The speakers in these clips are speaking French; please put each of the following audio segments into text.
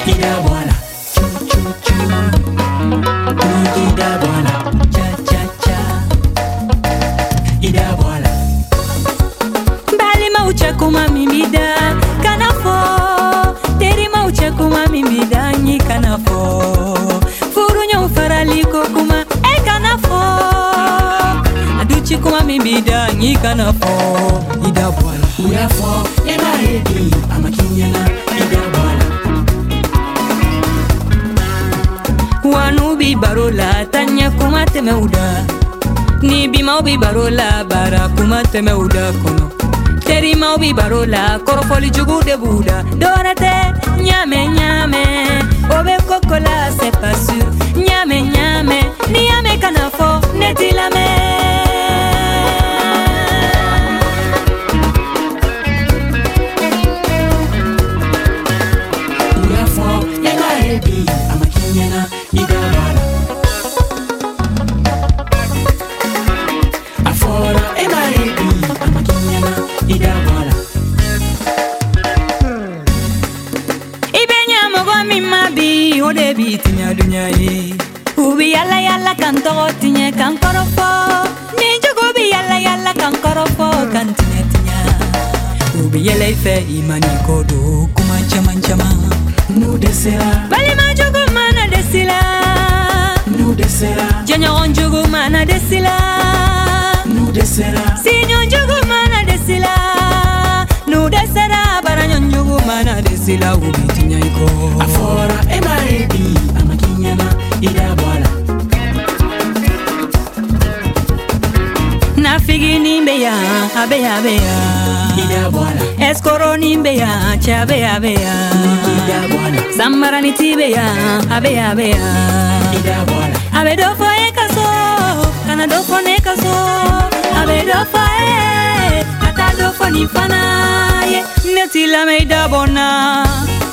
ida bwana, chu chu chu, ida bwana, cha cha cha, ida bwana. Bali mauche kuma mimida kanafo, teri mauche kuma mimida nyi kanafo, furunyo faraliko kuma kanafo, aduchi kuma mimida nyi kanafo, ida bwana. Uyafo ena hedi amakinyana ida bwana. Wanu bi barola tanya kuma temeuda, ni bi mau bi barola bara kuma temeuda kono. Teri mau bi barola korofoli jugu de buda. Dorate nyame nyame, obe kokola c'est pas sûr. Nyame nyame, ni yame kanafo netilame. Uyafo ena hedi amakinyana ida bwana. Afora ena hedi amakinyana ida bwana. Ibenya mogo mi mabi ode bi tinya dunya ye. Ubi yalla yalla kan to tinya kan korofo. Ni jogo bi yalla yalla kan korofo kan tinya tinya. Ubi yalla ife imani kodo kuma chama chama. Nu desera, Bali ma jogo mana desila. nu desera, Jenya on jogo mana desila. nu desera. Sinyo jogo mana desila. Nu desera baranyo jogo mana desila ubi tinya iko. Afora ena hedi amakinyana ida bwana. Nafigi nimbe ya abe abe ya. Ida bwana, Eskoro nimbe ya chabe abe ya. ida bwana, Samara nitibe ya abe abe ya. ida bwana. Abe dofo ekaso, kana dofo nekaso. Abe dofo ata dofo nifana ye. Netila me da bona,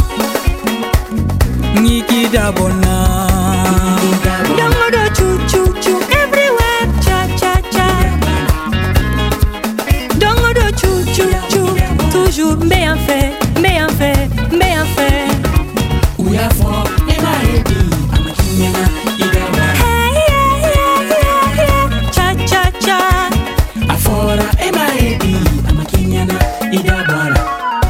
niki da bona. Dongo do chu chu chu everywhere cha cha cha. Dongo do chu chu chu toujours bien fait, bien fait, bien fait. Uyafo ena hedi amakinyana ida bwana. Hey yeah yeah yeah yeah cha cha cha. Afora ena hedi amakinyana ida bwana.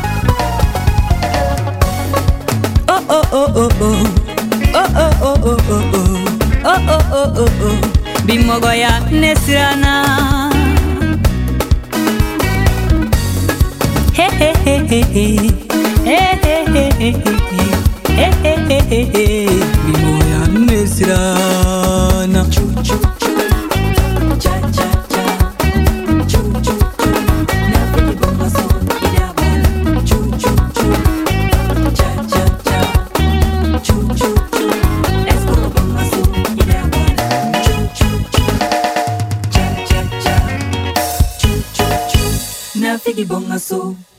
Oh oh oh oh oh oh oh oh oh oh oh oh oh oh oh. Bimogo ya nesirana. Hey hey hey hey hey hey hey hey hey hey hey hey hey. Bimogo ya nesirana. Chu chu chu, cha cha cha, chu chu chu. Nafiki bonga so ida bwana. Chu chu chu, cha cha cha, chu chu chu. Eskoro bonga so ida bwana. Chu chu chu, cha cha cha, chu chu chu. Nafiki bonga so.